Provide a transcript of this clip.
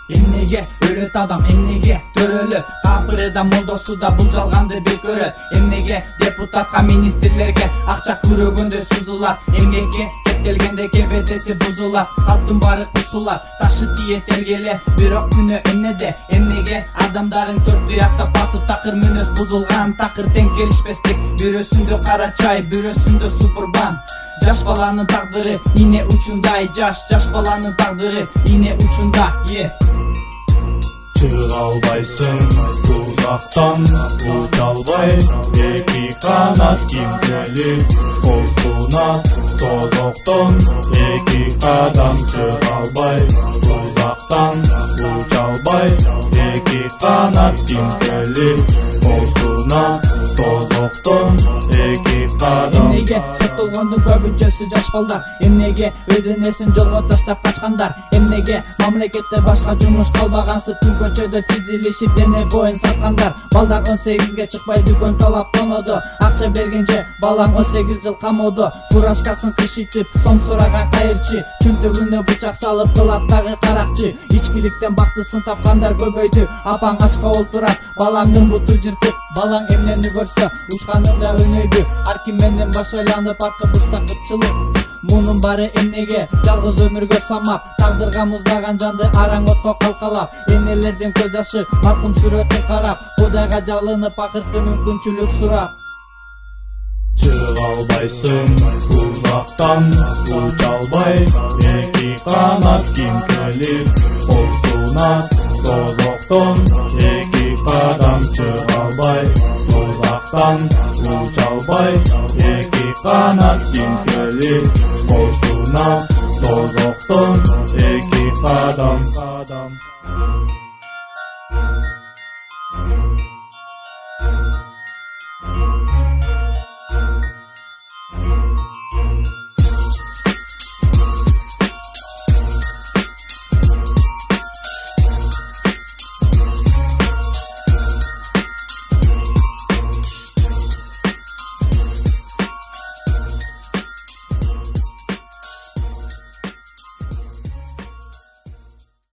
Эмнеге өлөт адам, эмнеге төрөлөт, капыры да молдосу да бул жалганды бек көрөт. Эмнеге депутатка, министрлерге акча күрөгөндө сузулат, эмгекке кептелгенде кебетеси бузулат, калктын баары кусулат, ташы тиет элгеле, бирок күнөө эмнеде? Эмнеге адамдарын төрт буякта басып, такыр мүнөз бузулган, такыр тең келишпестик, бирөөсүндө кара чай, бирөөсүндө супербан. Жаш баланын тагдыры ине учундай, жаш баланын тагдыры ине учунда. Чыга албайсың тузактан, уча албай, эки канат кимделип, колсуна тозоктон, эки кадам чыга албай, тузактан, уча албай, эки канат кимделип, колсуна тозоктон, эки кадам. Эмнеге соттолгондун көбүнчөсү жаш балдар, эмнеге өз энесин жолго таштап качкандар, эмнеге мамлекетте башка жумуш калбагансып күн көчөдө тизилишип дене боюн саткандар. Балдар 18ге чыкпай дүкөн талап тонодо, акча бергенже балаң 18 жыл камоодо. Фуражкасын кышытып сом сураган кайырчы, чөнтөгүнө бычак салып кылат дагы каракчы. Ичкиликтен бактысын тапкандар көбөйдү, апаң ачка олтурат, балаңдын буту жыртып. Балаң эмнени көрсө учканында өнөйдү, ар ким менен баш айланып аркы бушта кытчылык. Мунун баары эмнеге жалгыз өмүргө самап, тагдырга муздаган жанды араң отко калкалап, энелердин көз жашы маркум сүрөтүн карап, Кудайга жалынып акыркы мүмкүнчүлүк сурап. Чыга албайсың тузактан, уча албай, эки канат кимкелип, колсуна тозоктон, эки кадам чыга албай, тузактан, уча албай, эки канат кимкелип, колсуна тозоктон, эки кадам.